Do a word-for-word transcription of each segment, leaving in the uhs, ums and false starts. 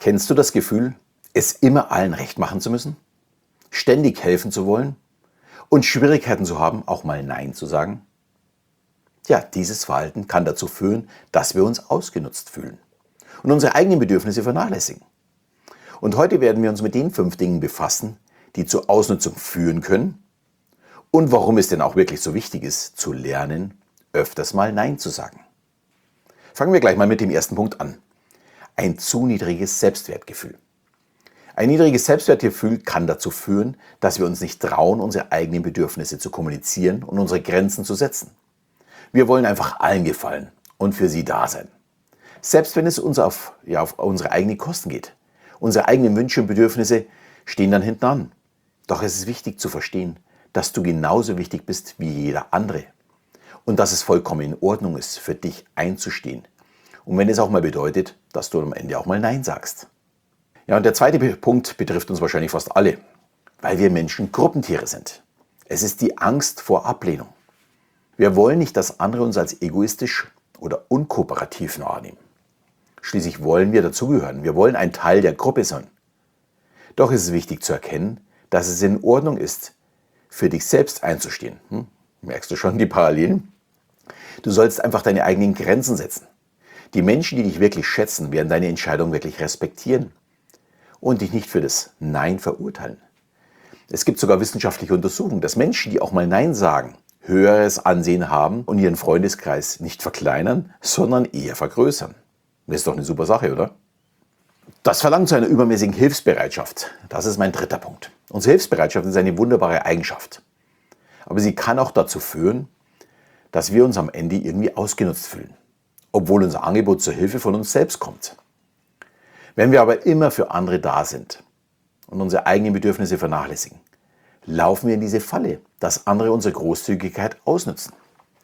Kennst du das Gefühl, es immer allen recht machen zu müssen? Ständig helfen zu wollen? Und Schwierigkeiten zu haben, auch mal Nein zu sagen? Ja, dieses Verhalten kann dazu führen, dass wir uns ausgenutzt fühlen und unsere eigenen Bedürfnisse vernachlässigen. Und heute werden wir uns mit den fünf Dingen befassen, die zur Ausnutzung führen können und warum es denn auch wirklich so wichtig ist, zu lernen, öfters mal Nein zu sagen. Fangen wir gleich mal mit dem ersten Punkt an. Ein zu niedriges Selbstwertgefühl. Ein niedriges Selbstwertgefühl kann dazu führen, dass wir uns nicht trauen, unsere eigenen Bedürfnisse zu kommunizieren und unsere Grenzen zu setzen. Wir wollen einfach allen gefallen und für sie da sein. Selbst wenn es uns auf, ja, auf unsere eigenen Kosten geht. Unsere eigenen Wünsche und Bedürfnisse stehen dann hinten an. Doch es ist wichtig zu verstehen, dass du genauso wichtig bist wie jeder andere. Und dass es vollkommen in Ordnung ist, für dich einzustehen. Und wenn es auch mal bedeutet, dass du am Ende auch mal Nein sagst. Ja, und der zweite Punkt betrifft uns wahrscheinlich fast alle, weil wir Menschen Gruppentiere sind. Es ist die Angst vor Ablehnung. Wir wollen nicht, dass andere uns als egoistisch oder unkooperativ wahrnehmen. Schließlich wollen wir dazugehören. Wir wollen ein Teil der Gruppe sein. Doch ist es wichtig zu erkennen, dass es in Ordnung ist, für dich selbst einzustehen. Hm? Merkst du schon die Parallelen? Du sollst einfach deine eigenen Grenzen setzen. Die Menschen, die dich wirklich schätzen, werden deine Entscheidung wirklich respektieren und dich nicht für das Nein verurteilen. Es gibt sogar wissenschaftliche Untersuchungen, dass Menschen, die auch mal Nein sagen, höheres Ansehen haben und ihren Freundeskreis nicht verkleinern, sondern eher vergrößern. Das ist doch eine super Sache, oder? Das verlangt zu einer übermäßigen Hilfsbereitschaft. Das ist mein dritter Punkt. Unsere Hilfsbereitschaft ist eine wunderbare Eigenschaft. Aber sie kann auch dazu führen, dass wir uns am Ende irgendwie ausgenutzt fühlen, obwohl unser Angebot zur Hilfe von uns selbst kommt. Wenn wir aber immer für andere da sind und unsere eigenen Bedürfnisse vernachlässigen, laufen wir in diese Falle, dass andere unsere Großzügigkeit ausnutzen.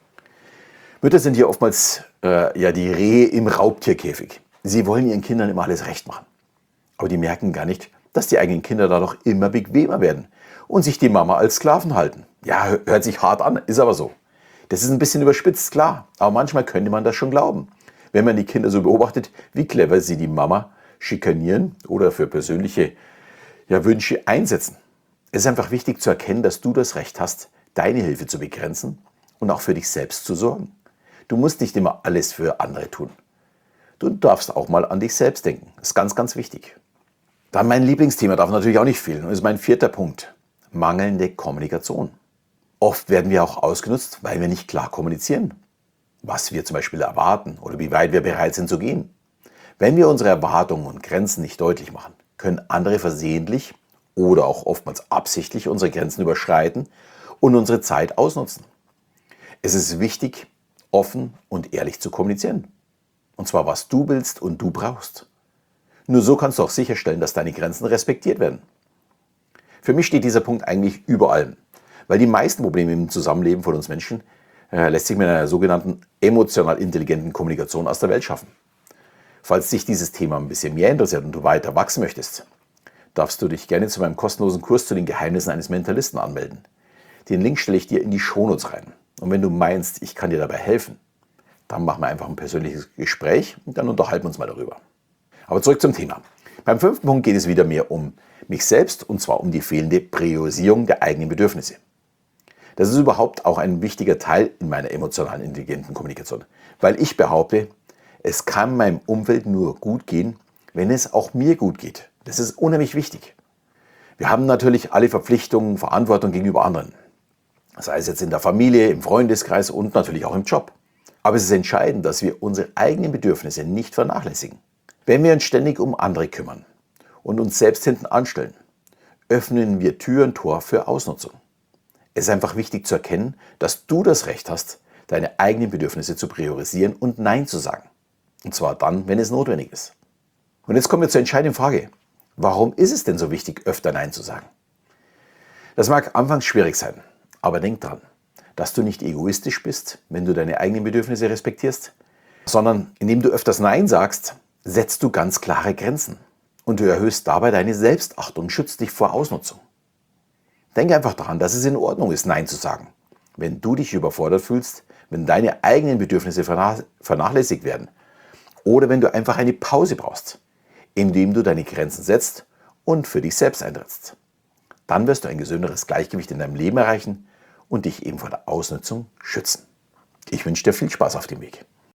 Mütter sind hier oftmals äh, ja, die Rehe im Raubtierkäfig. Sie wollen ihren Kindern immer alles recht machen. Aber die merken gar nicht, dass die eigenen Kinder dadurch immer bequemer werden und sich die Mama als Sklaven halten. Ja, hört sich hart an, ist aber so. Das ist ein bisschen überspitzt, klar, aber manchmal könnte man das schon glauben, wenn man die Kinder so beobachtet, wie clever sie die Mama schikanieren oder für persönliche ja, Wünsche einsetzen. Es ist einfach wichtig zu erkennen, dass du das Recht hast, deine Hilfe zu begrenzen und auch für dich selbst zu sorgen. Du musst nicht immer alles für andere tun. Du darfst auch mal an dich selbst denken. Das ist ganz, ganz wichtig. Dann mein Lieblingsthema darf natürlich auch nicht fehlen. Und das ist mein vierter Punkt. Mangelnde Kommunikation. Oft werden wir auch ausgenutzt, weil wir nicht klar kommunizieren, was wir zum Beispiel erwarten oder wie weit wir bereit sind zu gehen. Wenn wir unsere Erwartungen und Grenzen nicht deutlich machen, können andere versehentlich oder auch oftmals absichtlich unsere Grenzen überschreiten und unsere Zeit ausnutzen. Es ist wichtig, offen und ehrlich zu kommunizieren. Und zwar, was du willst und du brauchst. Nur so kannst du auch sicherstellen, dass deine Grenzen respektiert werden. Für mich steht dieser Punkt eigentlich über allem, weil die meisten Probleme im Zusammenleben von uns Menschen äh, lässt sich mit einer sogenannten emotional intelligenten Kommunikation aus der Welt schaffen. Falls dich dieses Thema ein bisschen mehr interessiert und du weiter wachsen möchtest, darfst du dich gerne zu meinem kostenlosen Kurs zu den Geheimnissen eines Mentalisten anmelden. Den Link stelle ich dir in die Shownotes rein. Und wenn du meinst, ich kann dir dabei helfen, dann machen wir einfach ein persönliches Gespräch und dann unterhalten wir uns mal darüber. Aber zurück zum Thema. Beim fünften Punkt geht es wieder mehr um mich selbst und zwar um die fehlende Priorisierung der eigenen Bedürfnisse. Das ist überhaupt auch ein wichtiger Teil in meiner emotional intelligenten Kommunikation, weil ich behaupte, es kann meinem Umfeld nur gut gehen, wenn es auch mir gut geht. Das ist unheimlich wichtig. Wir haben natürlich alle Verpflichtungen, Verantwortung gegenüber anderen. Sei es jetzt in der Familie, im Freundeskreis und natürlich auch im Job. Aber es ist entscheidend, dass wir unsere eigenen Bedürfnisse nicht vernachlässigen. Wenn wir uns ständig um andere kümmern und uns selbst hinten anstellen, öffnen wir Tür und Tor für Ausnutzung. Es ist einfach wichtig zu erkennen, dass du das Recht hast, deine eigenen Bedürfnisse zu priorisieren und Nein zu sagen. Und zwar dann, wenn es notwendig ist. Und jetzt kommen wir zur entscheidenden Frage. Warum ist es denn so wichtig, öfter Nein zu sagen? Das mag anfangs schwierig sein, aber denk dran, dass du nicht egoistisch bist, wenn du deine eigenen Bedürfnisse respektierst, sondern indem du öfters Nein sagst, setzt du ganz klare Grenzen und du erhöhst dabei deine Selbstachtung und schützt dich vor Ausnutzung. Denke einfach daran, dass es in Ordnung ist, Nein zu sagen, wenn du dich überfordert fühlst, wenn deine eigenen Bedürfnisse vernachlässigt werden oder wenn du einfach eine Pause brauchst. indem du deine Grenzen setzt und für dich selbst eintrittst. Dann wirst du ein gesünderes Gleichgewicht in deinem Leben erreichen und dich eben vor der Ausnutzung schützen. Ich wünsche dir viel Spaß auf dem Weg.